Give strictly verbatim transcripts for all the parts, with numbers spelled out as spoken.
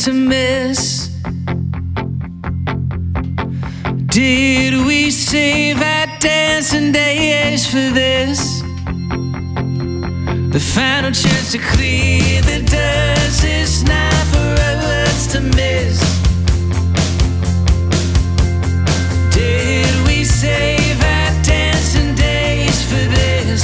to miss? Did we save our dancing days for this? The final chance to clear the dust is now for us to miss. Did we save our dancing days for this?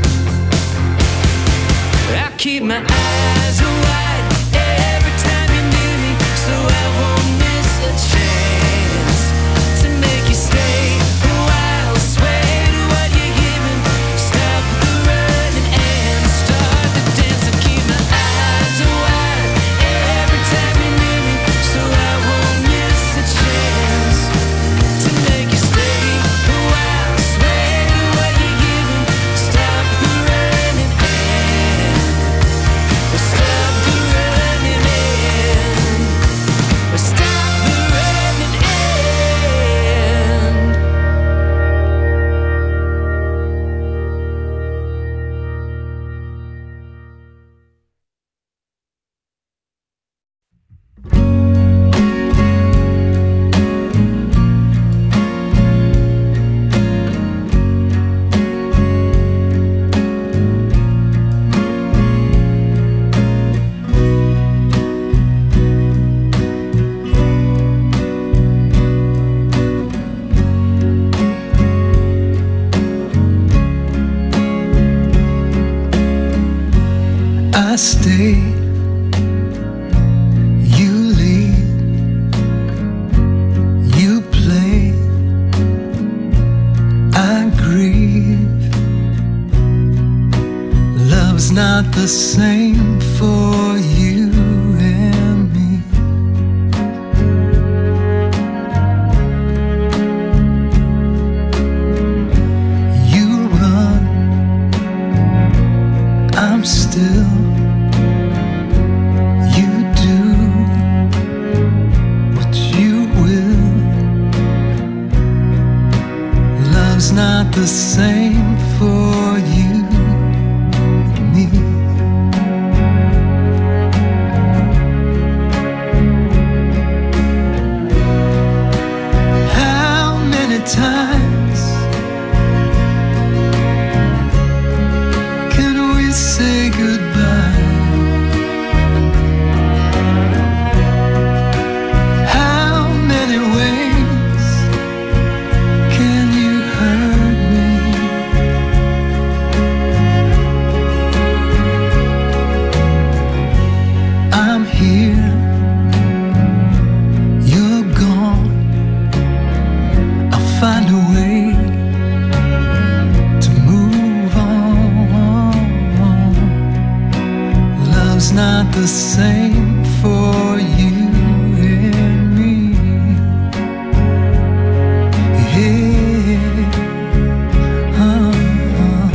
I keep my eyes wide every time you're near me, so I won't miss a chance to make you stay a while. Sway to what you're giving, stop the running and start the dance. I keep my eyes wide every time you're near me, so I won't miss a chance to make you stay a while. Sway to what you're giving, stop the running and stop the running and stop the running and. I stay, you lead, you play, I grieve. Love's not the same for you and me. You run, I'm still. Not the same for you and me. How many times can we say goodbye? How many ways can you hurt me? I'm here, you're gone. I'll find a way to move on. Love's not the same for you and me. Yeah. Uh-uh.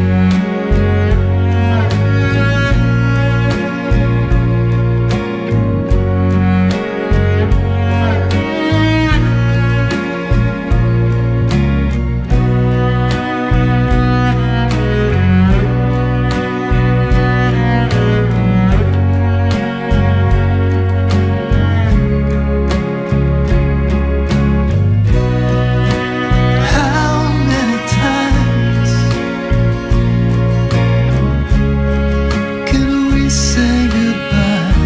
How many times can we say goodbye?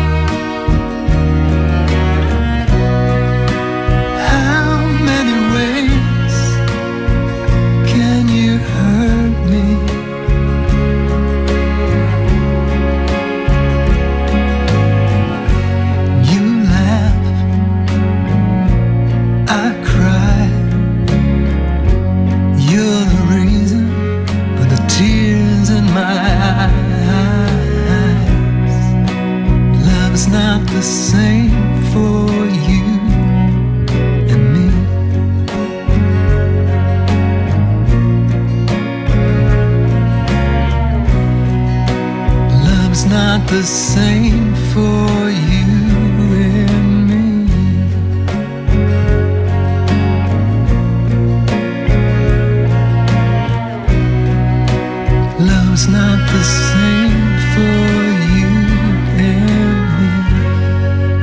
How many ways can you hurt me? You laugh, I cry. You're the reason for the tears in my eyes. Love's not the same for you and me. Love's not the same for you and me. Love's not the same for you and me.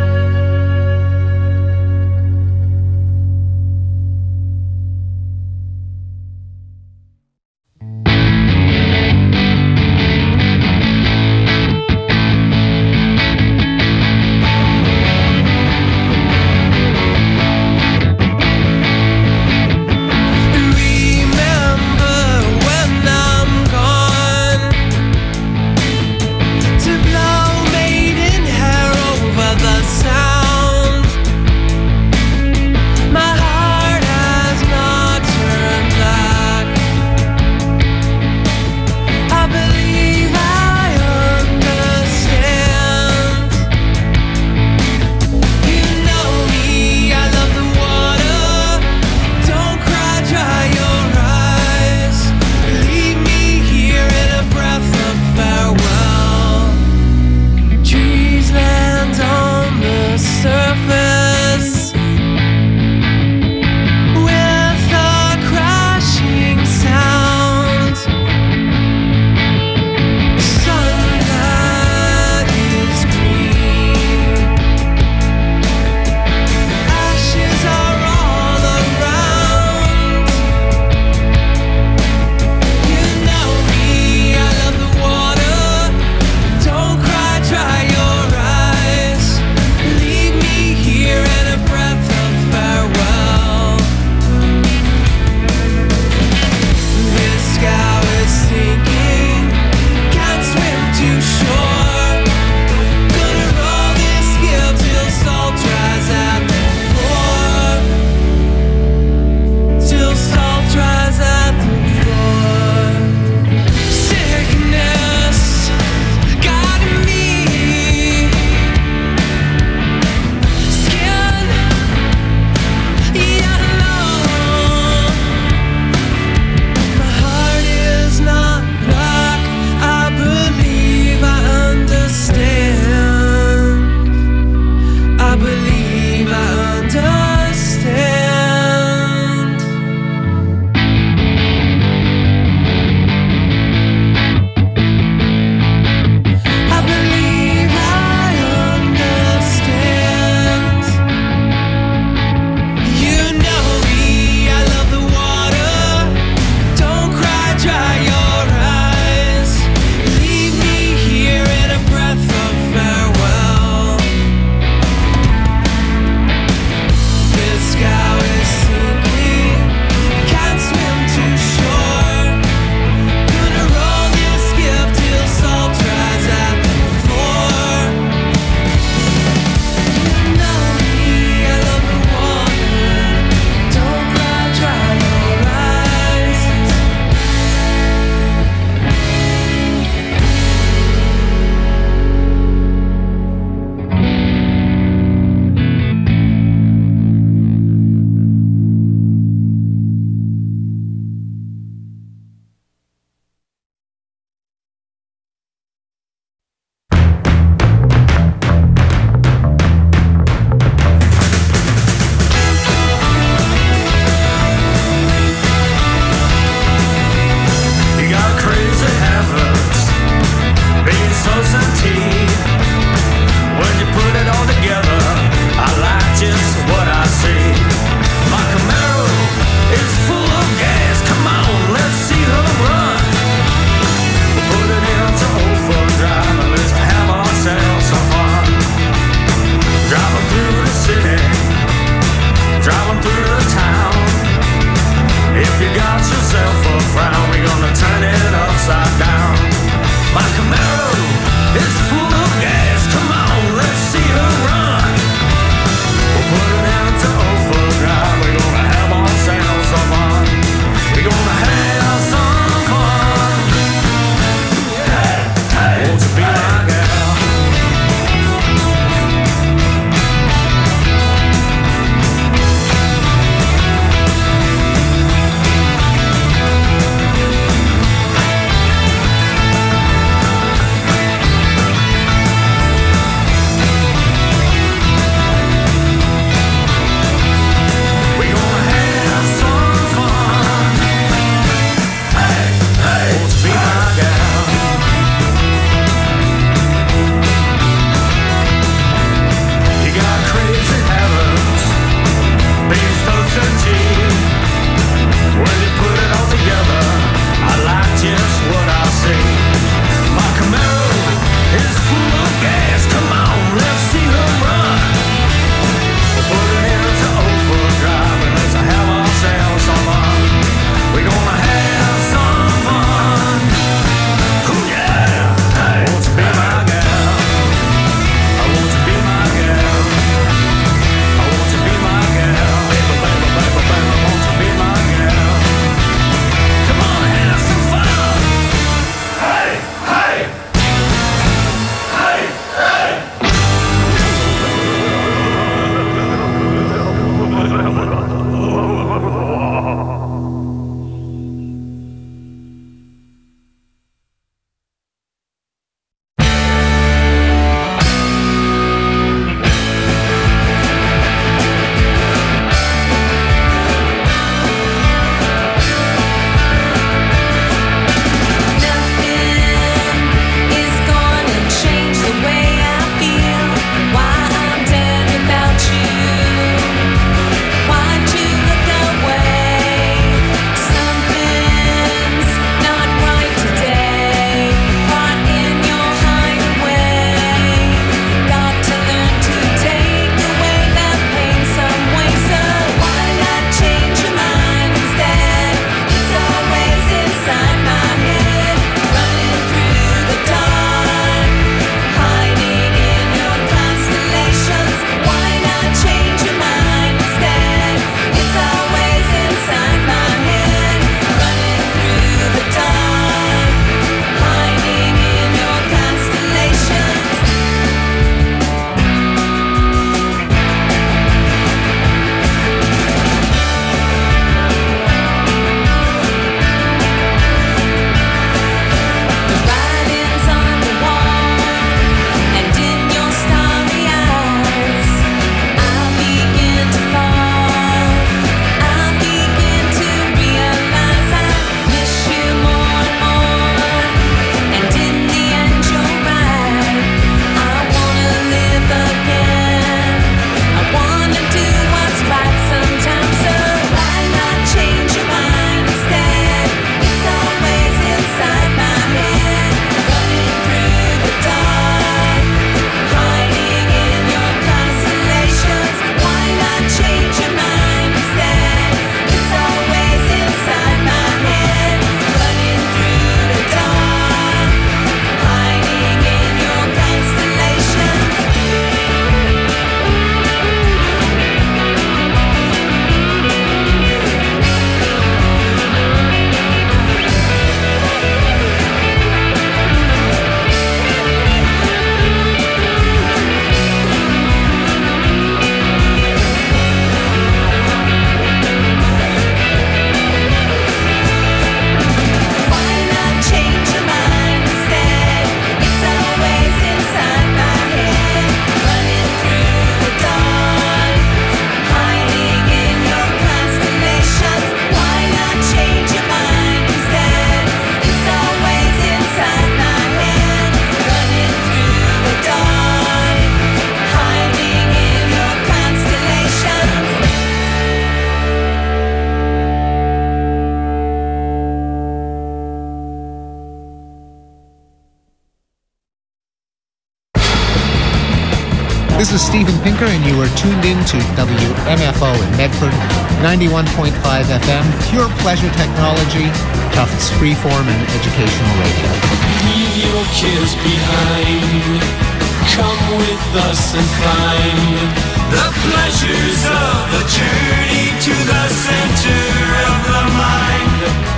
This is Steven Pinker, and you are tuned in to W M F O in Medford, ninety-one point five F M, pure pleasure technology, Tufts freeform and educational radio. Leave your cares behind. Come with us and find the pleasures of the journey to the center of the mind.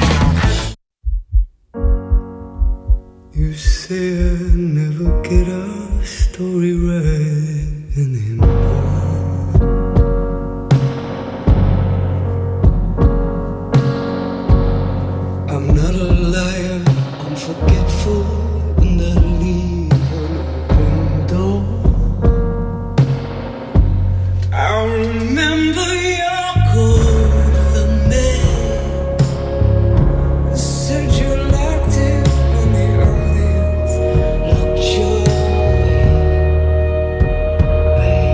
You say I never get a story right anymore. I'm not a liar, I'm forgetful, and I leave an open door. I remember your golden name. You said you liked it when the audience looked your way.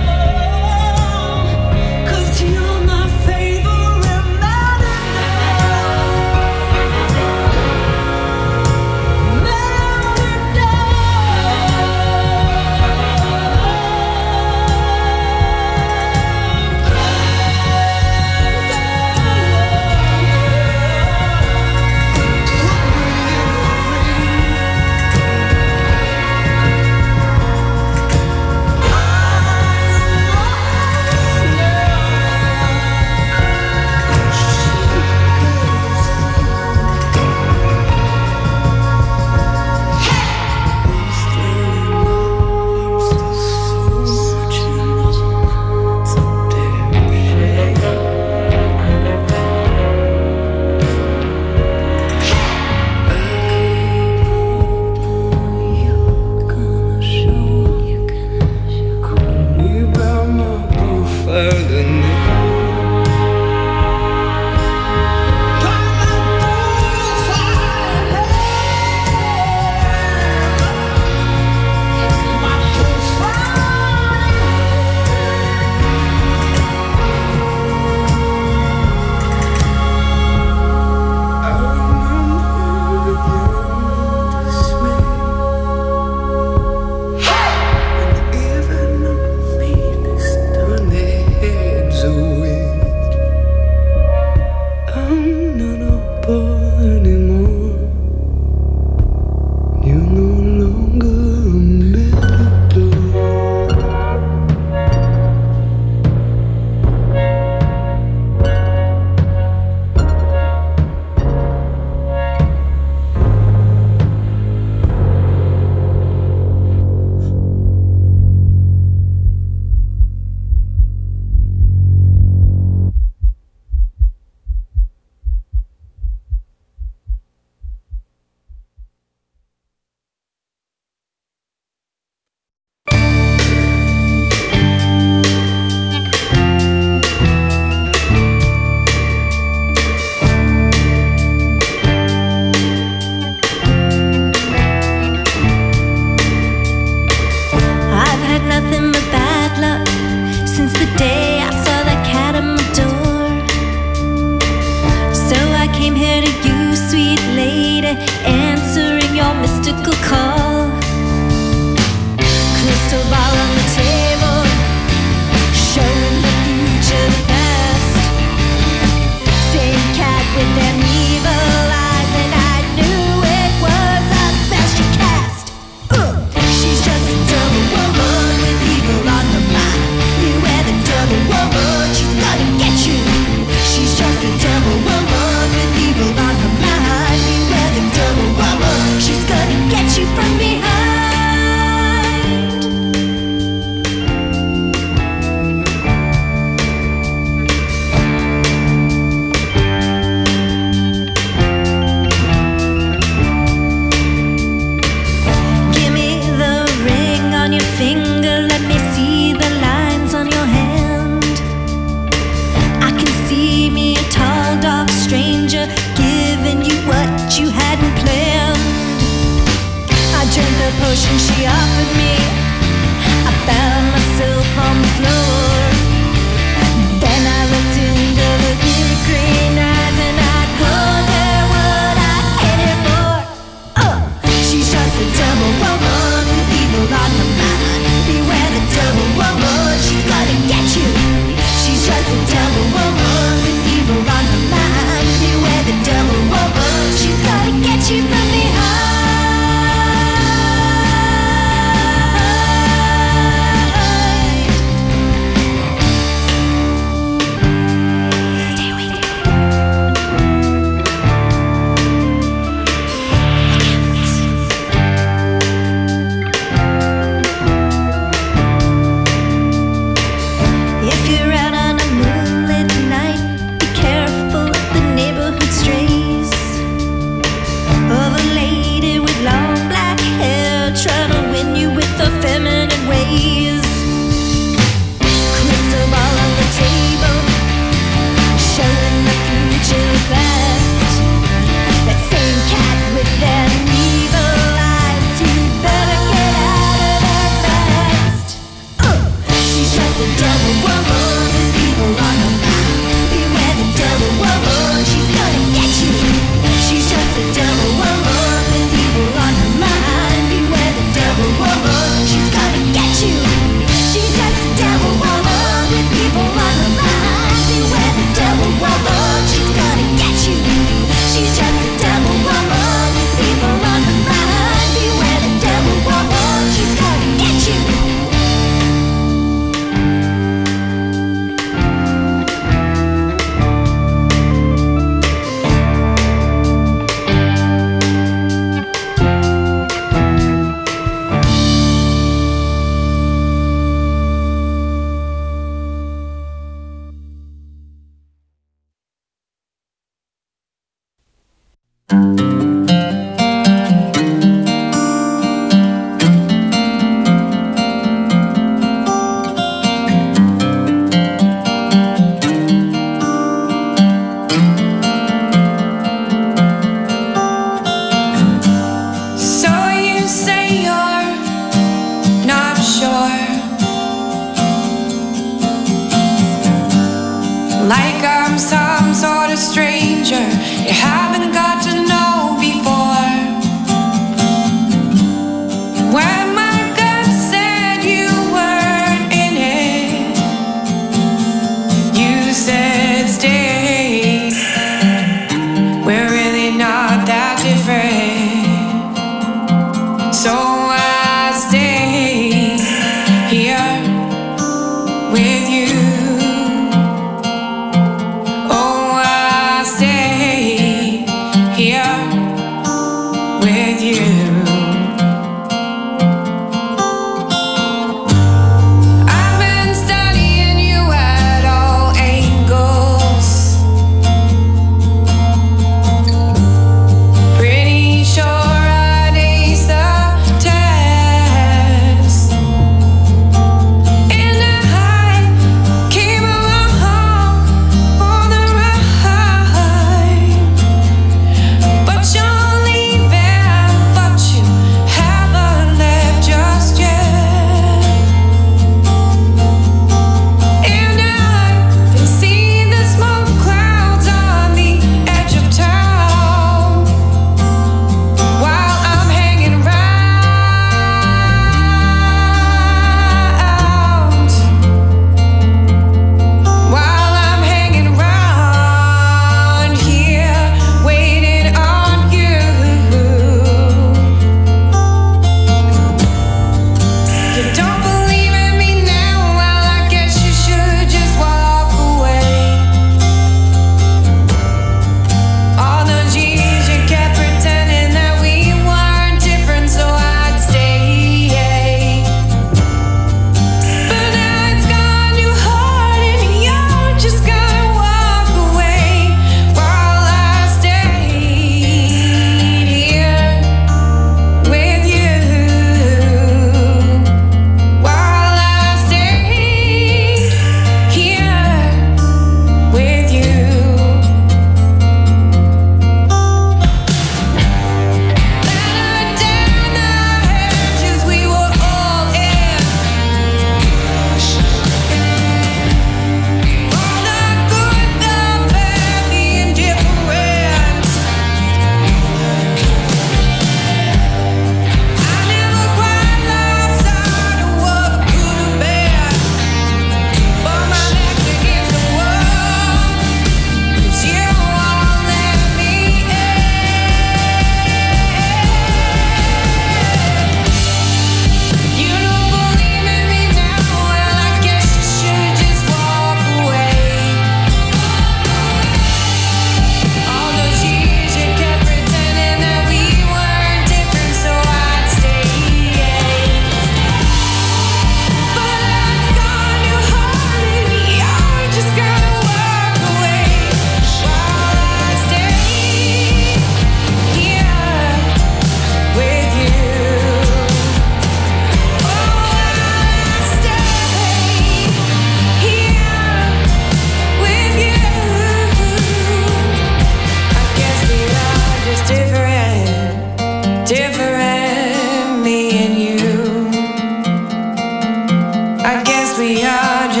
we are just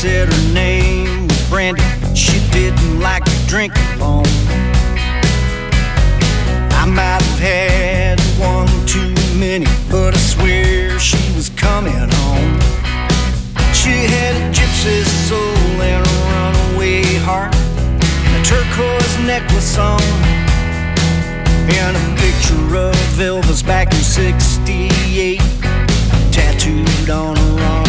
said her name was Brandy. She didn't like to drink alone. I might have had one too many, but I swear she was coming home. She had a gypsy soul and a runaway heart, and a turquoise necklace on, and a picture of Elvis back in sixty-eight tattooed on her arm.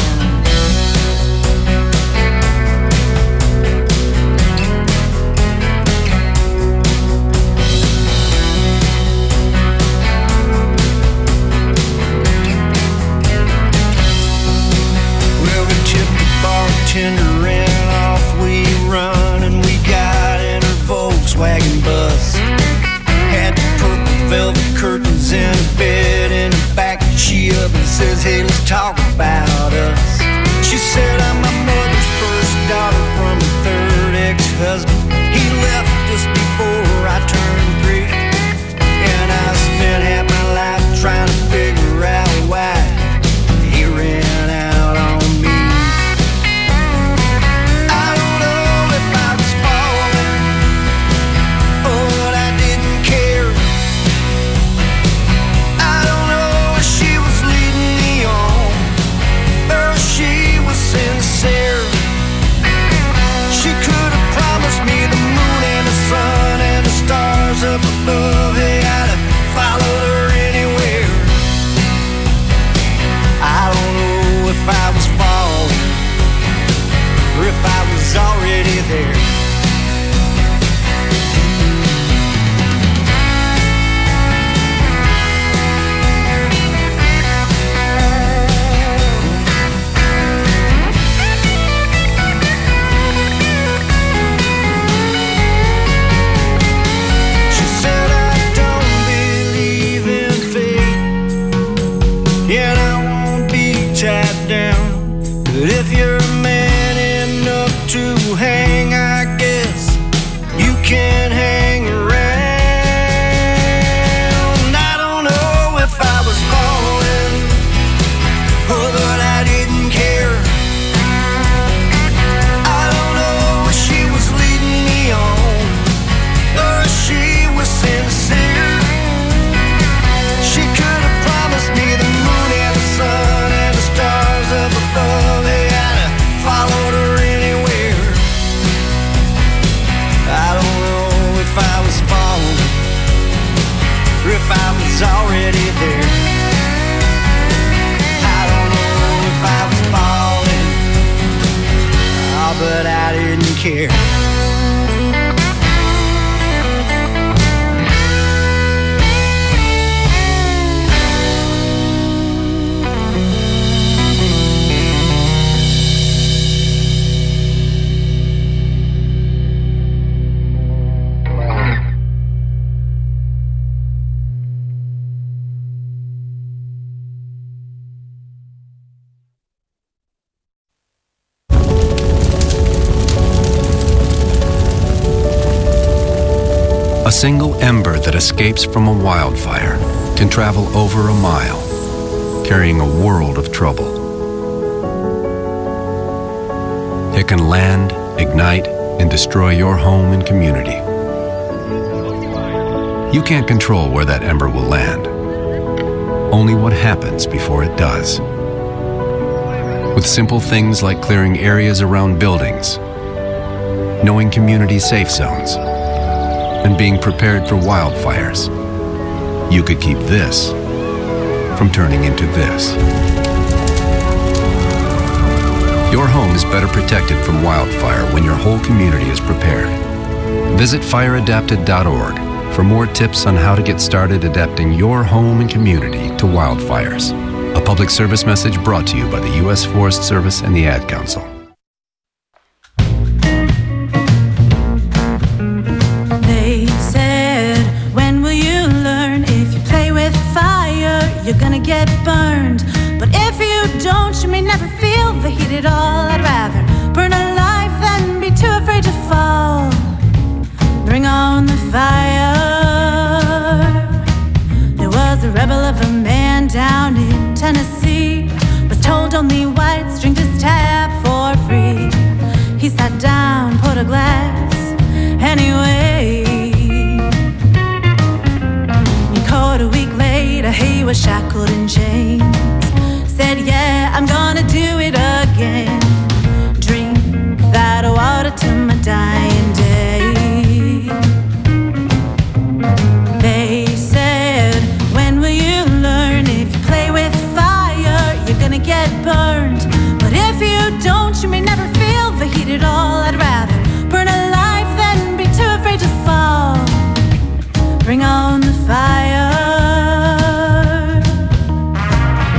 Bartender and off we run, and we got in her Volkswagen bus. Had purple velvet curtains and a bed in the back. She up and says, hey, let's talk about us. She said, I'm my mother's first daughter from a third ex-husband. He left just before I turned three, and I spent half my life trying to figure out why he ran out on me. She could have promised me the moon and the sun and the stars up above. Hey, I'd have followed her anywhere. I don't know if I was falling or if I was already there. But if you're man enough to hang, I guess you can hang around. I don't know if I was falling, oh, but I didn't care. I don't know if she was leading me on or if she was sincere. She could have promised me the moon and the sun and the stars up above. Hey, I'd have followed her anywhere. I don't know if I was falling or if I was already there. I don't know if I was falling, oh, but I didn't care. A single ember that escapes from a wildfire can travel over a mile, carrying a world of trouble. It can land, ignite, and destroy your home and community. You can't control where that ember will land, only what happens before it does. With simple things like clearing areas around buildings, knowing community safe zones, and being prepared for wildfires, you could keep this from turning into this. Your home is better protected from wildfire when your whole community is prepared. Visit fire adapted dot org for more tips on how to get started adapting your home and community to wildfires. A public service message brought to you by the U S Forest Service and the Ad Council. You're gonna get burned, but if you don't, you may never feel the heat at all. I'd rather burn alive than be too afraid to fall. Bring on the fire. There was a rebel of a man down in Tennessee, was told only whites drink this tap for free. anyway. You caught a week later, he was shackled in chains. Said, yeah, I'm gonna do it again. Drink that water till my dying day. They said, when will you learn? If you play with fire, you're gonna get burned. But if you don't, you may never feel the heat at all. I'd rather burn alive than be too afraid to fall. Bring on the fire.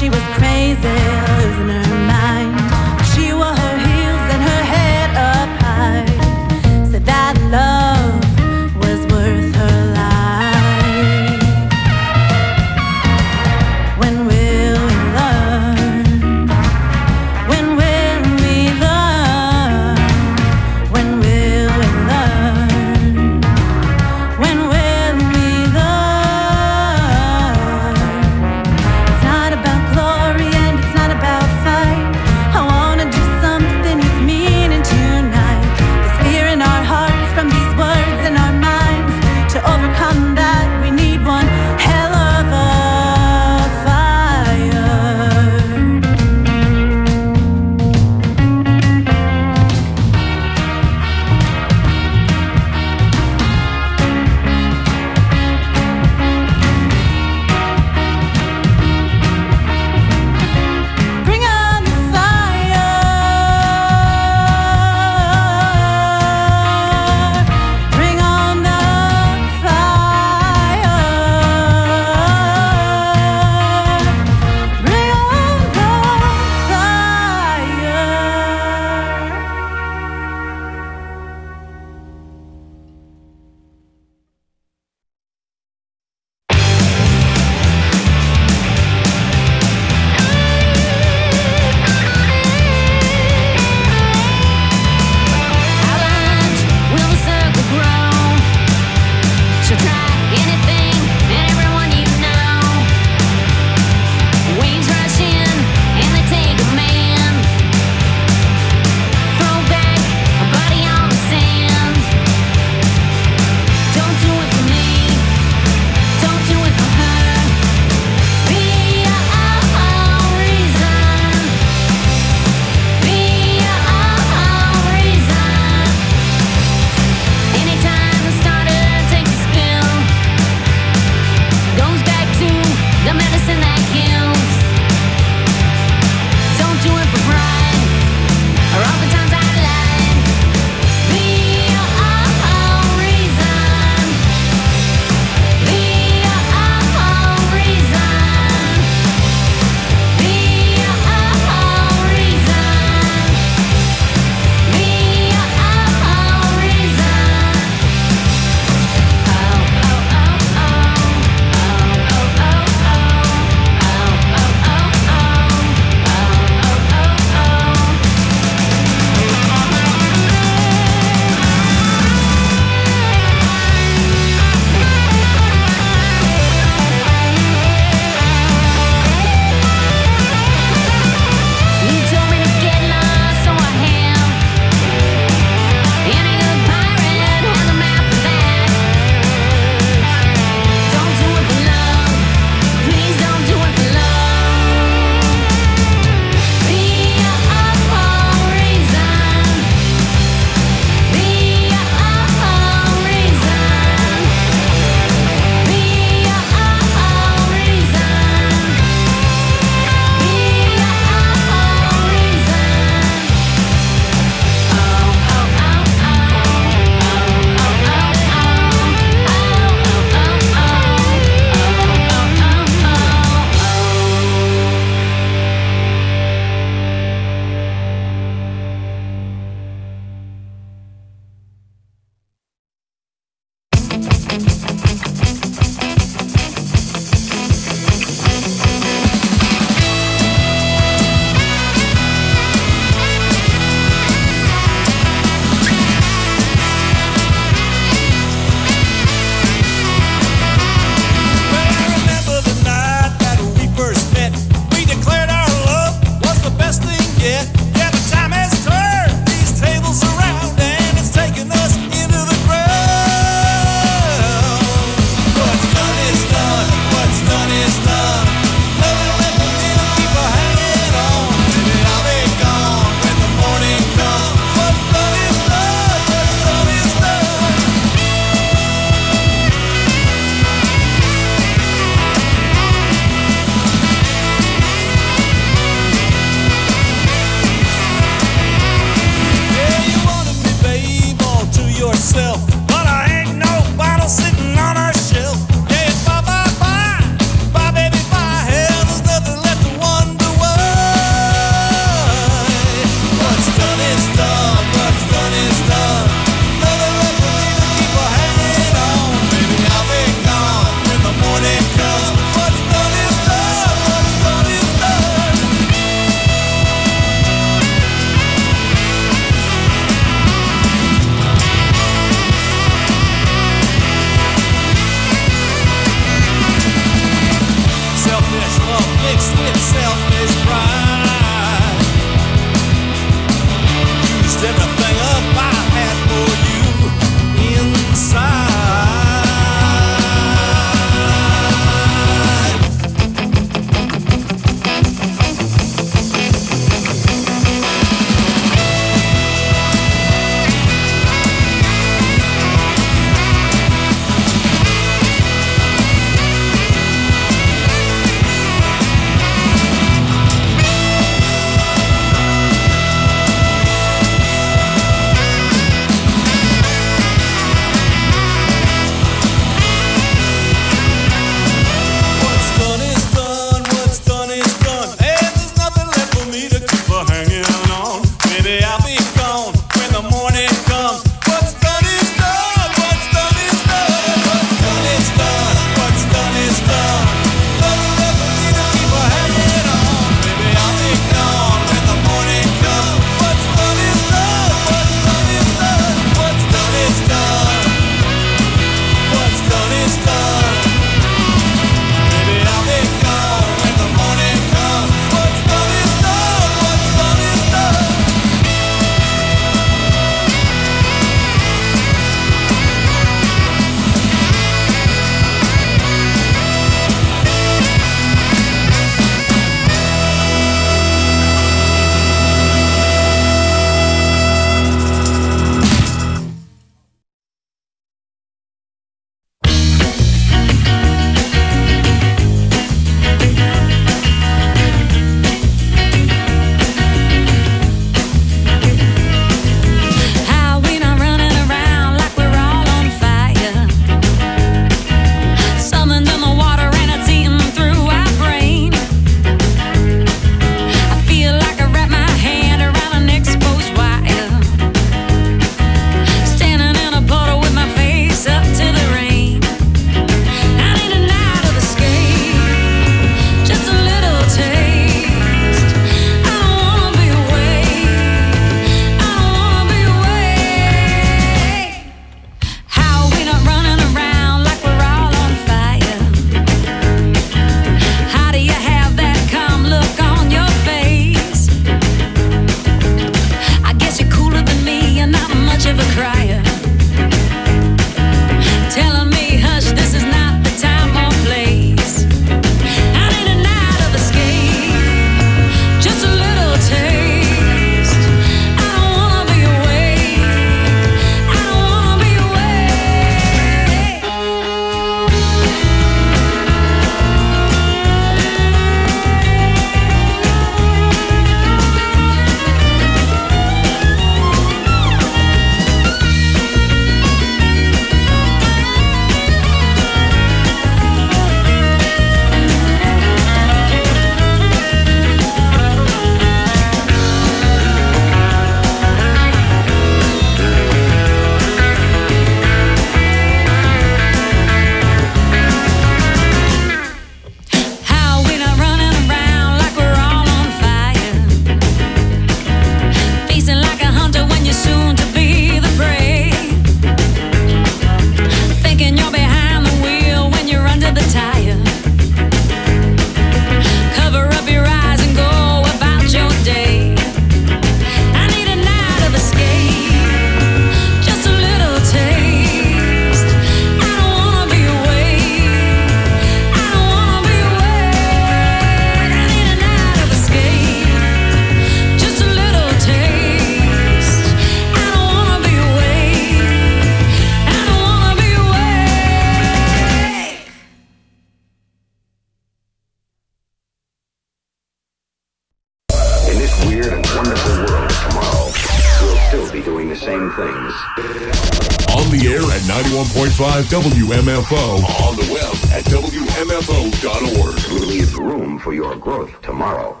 same things. On the air at ninety-one point five W M F O. On the web at W M F O dot org. Leave room for your growth tomorrow.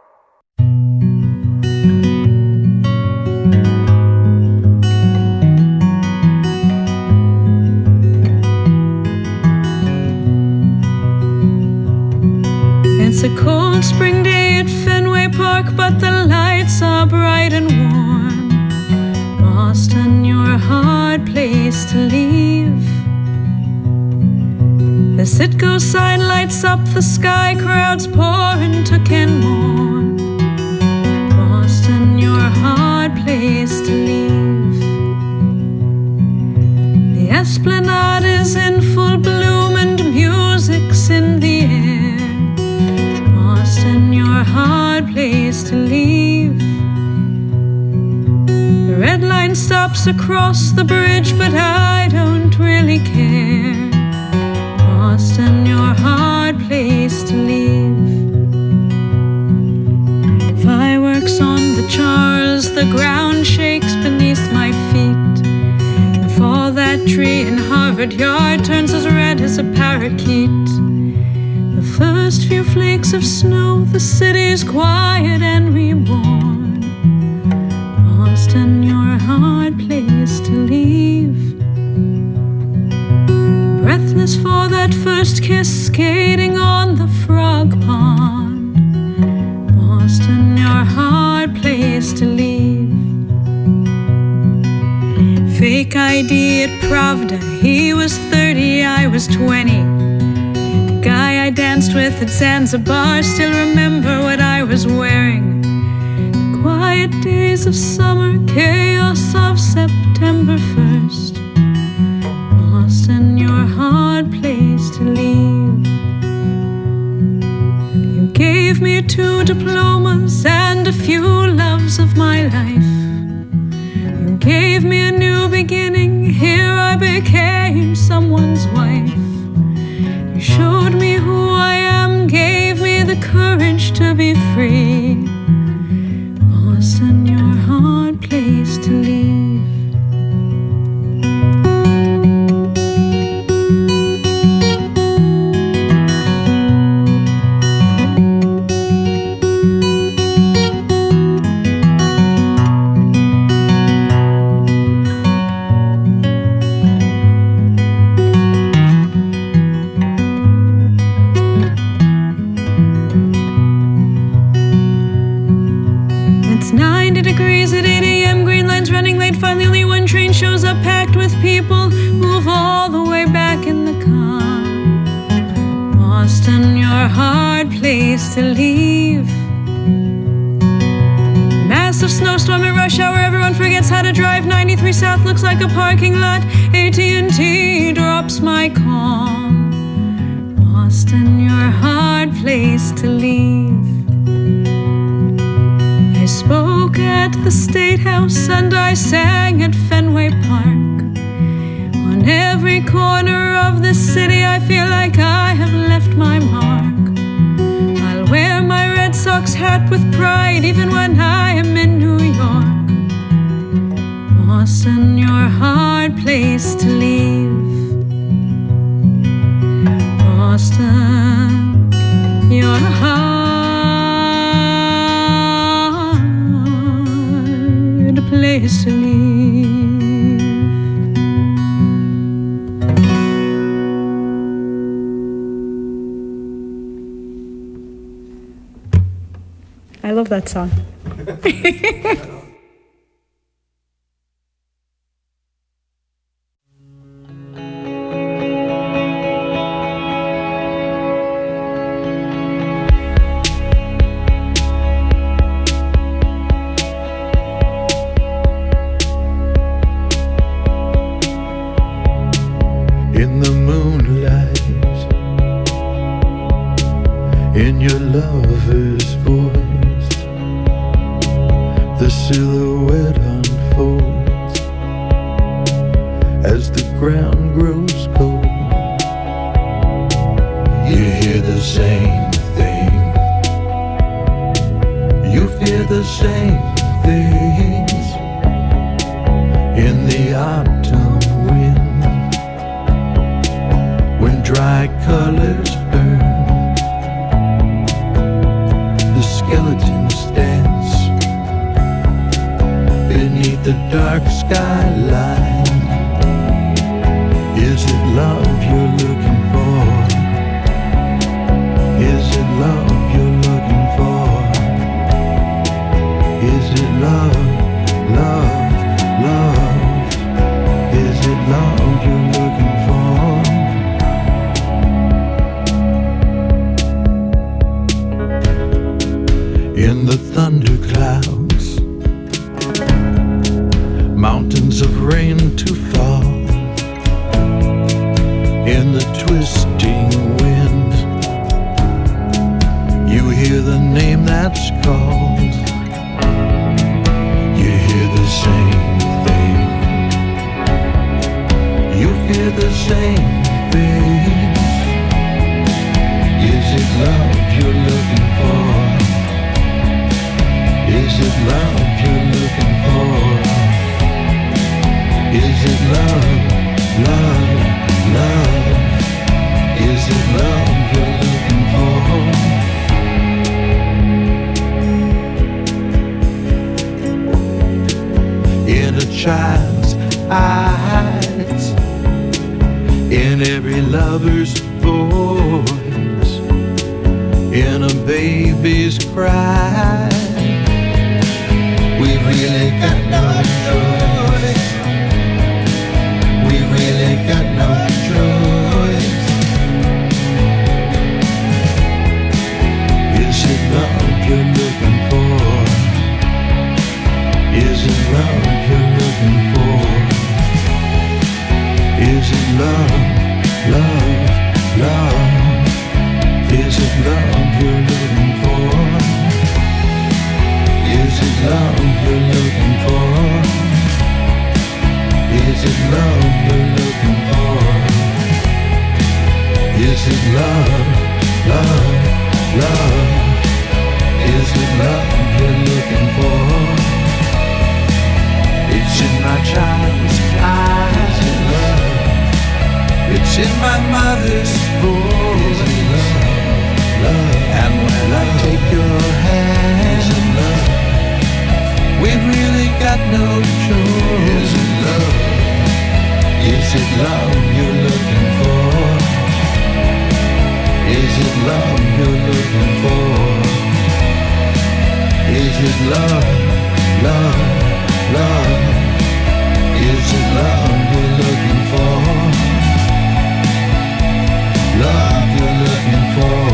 It's a cold spring day at Fenway Park, but the lights are bright and warm. Boston, you're a hard place to leave. The Citgo sign lights up the sky, crowds pour into Kenmore. Boston, you're a hard place to leave. The Esplanade is in full bloom and music's in the air. Boston, you're a hard place to leave. The red line stops across the bridge, but I don't really care. Boston, you're a hard place to leave. Fireworks on the Charles, the ground shakes beneath my feet. If all that tree in Harvard Yard turns as red as a parakeet, the first few flakes of snow, the city's quiet and reborn. Boston, you're a hard place to leave. Breathless for that first kiss, skating on the frog pond. Boston, you're a hard place to leave. Fake I D at Pravda, he was thirty, I was twenty. The guy I danced with at Zanzibar still remember what I was wearing. The quiet days of summer, chaos of September first. Boston, you're a hard place to leave. You gave me two diplomas and a few loves of my life. You gave me a new beginning, here I became someone's wife. You showed me who I am, gave me the courage to be free. Boston, you're a hard place to leave. Finally only one train shows up packed with people, move all the way back in the car. Boston, you're a hard place to leave. Massive snowstorm at rush hour, everyone forgets how to drive. ninety-three South looks like a parking lot. A T and T drops my call. Boston, you're a hard place to leave. I spoke at the State House and I sang at Fenway Park. On every corner of this city I feel like I have left my mark. I'll wear my Red Sox hat with pride even when I am in New York. Boston, you're a hard place to leave. Boston, you're a hard place to leave. I love that song. In the moonlight, in your lover's voice, the silhouette unfolds as the ground grows cold. You hear the same thing, you fear the same things. in the autumn wind, when dry colors burn, the skeletons dance beneath the dark skyline. Is it love you're looking for? Is it love you're looking for? Is it love, love, love? Is it love you're looking for? In the thunder clouds, mountains of rain to fall, in the twisting wind, you hear the name that's called. You hear the same thing. You hear the same thing. Is it love you're looking for? Is it love you're looking for? Is it love, love, love? Is it love you're looking for? In a child's eyes, in every lover's voice, in a baby's cry, we really got no choice. We really got no choice. Is it love you're looking for? Is it love you're looking for? Is it love, love, love? Is it love you're looking for? Is it love you're looking for? Is it love you're looking for? Is it love, love, love? Is it love you're looking for? It's in my child's eyes. Is it love? It's in my mother's voice. Is it love, love? And when I take your hand, is it love? We've really got no choice. Is it love? Is it love you're looking for? Is it love you're looking for? Is it love, love, love? Is it love you're looking for? Love you're looking for?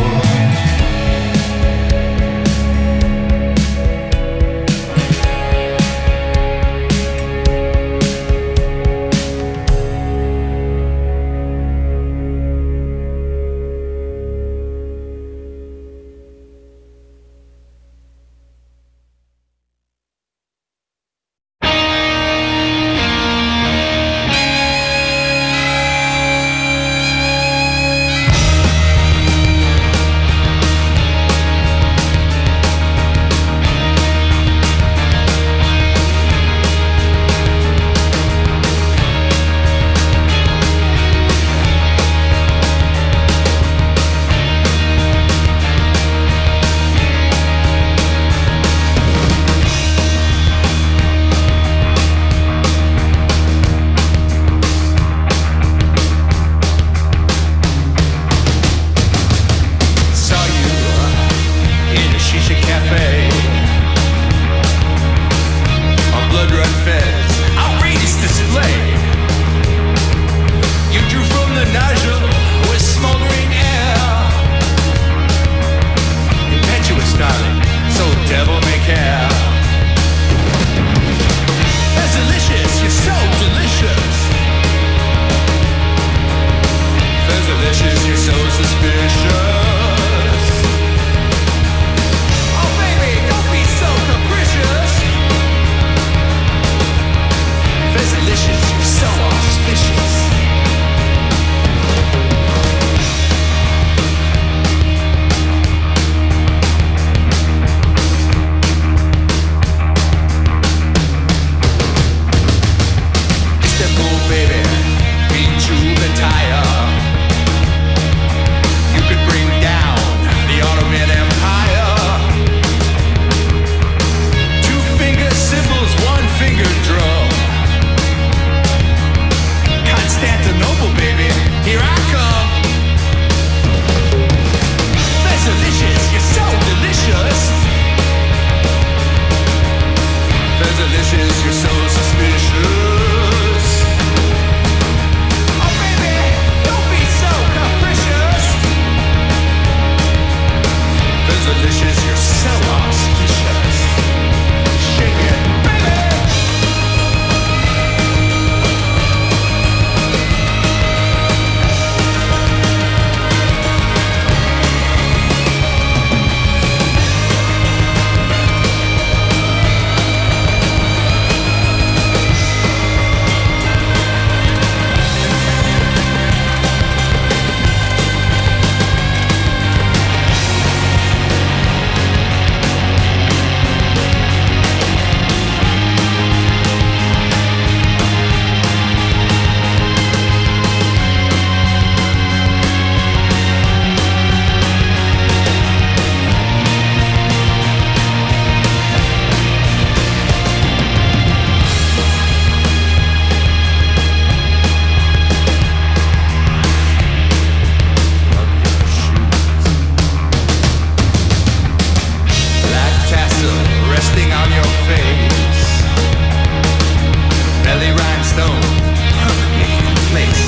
so perfectly in place.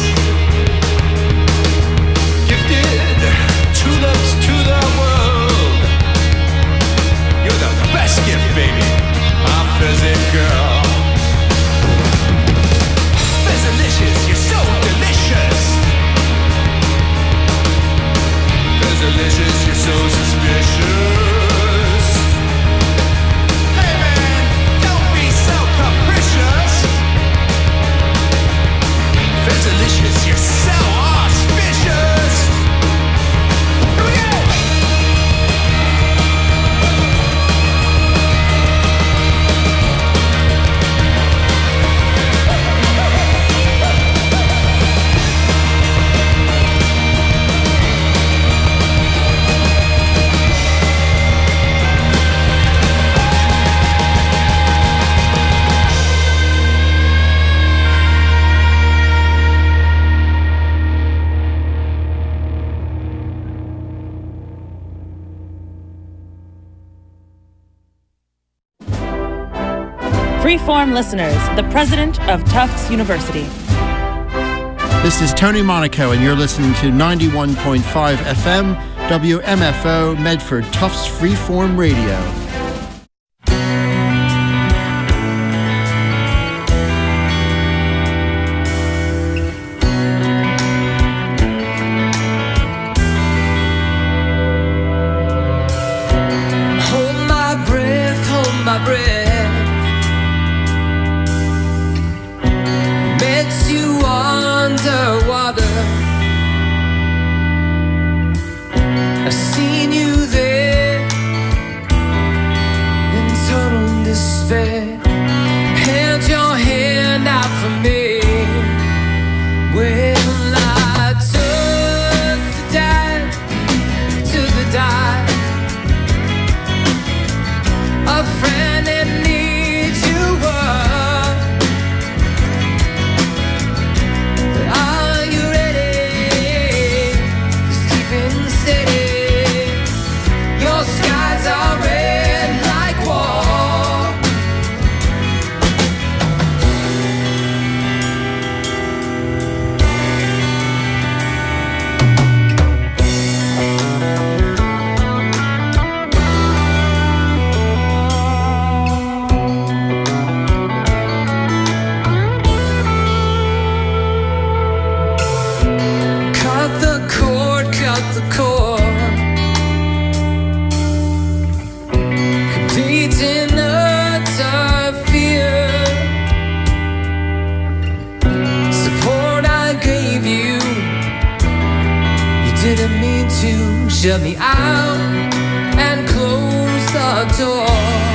Gifted to the, to the world. You're the best gift, baby, my fizzy girl. Fizzalicious, you're so delicious. Fizzalicious, you're so suspicious. Hey man, don't be so capricious. Fizzalicious, you're so auspicious. Here we go! Freeform listeners, the president of Tufts University. This is Tony Monaco, and you're listening to ninety-one point five F M, W M F O, Medford, Tufts Freeform Radio. Hold my breath, hold my breath. Makes you underwater. I've seen you there in total despair. Held your hand out for me. Well, I took the dive to the dive. A friend that needs you up. But are you ready? Just keeping steady. Your skies are red like war. Cut the cord, cut the cord. Complete in utter fear. Support I gave you, you didn't mean to shut me out and close the door.